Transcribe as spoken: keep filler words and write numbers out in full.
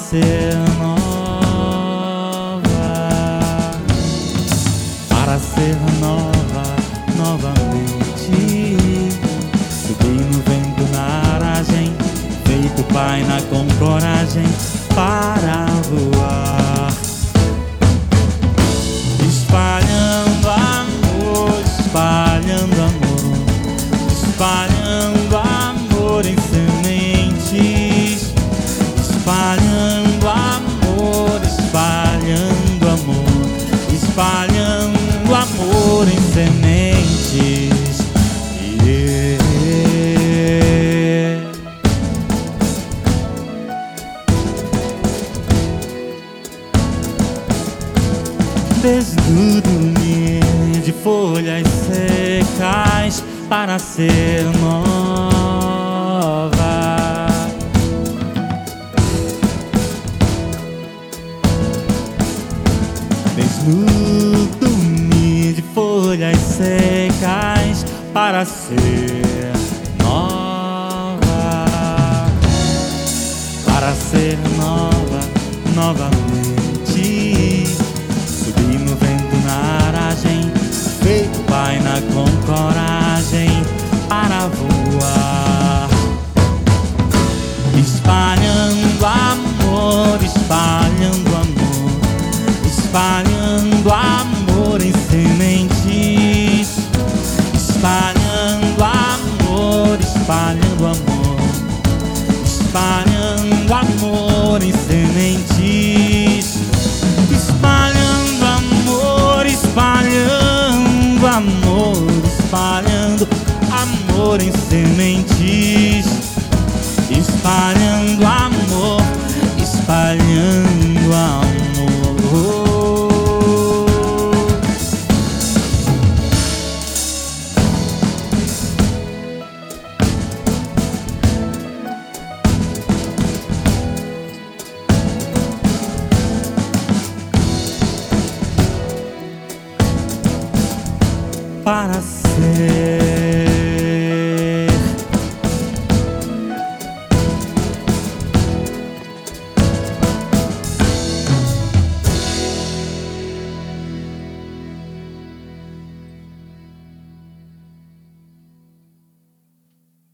ser nova, para ser nova novamente. Subi no vento na aragem, feito paina com coragem para voar, espalhando amor, espalhando amor, espalhando amor em sementes, espalhando amor, espalhando amor, espalhando amor em sementes. Yeah. Desnudo-me de folhas secas para ser nova. Desnudo-me de folhas secas para ser nova, para ser nova novamente. Subi no vento na aragem, feito paina com coragem para voar, espalhando amor, espalhando amor, espalhando amor em sementes, espalhando amor, espalhando amor, espalhando amor em sementes, espalhando amor, espalhando amor, espalhando amor em sementes, espalhando amor, espalhando amor. Para ser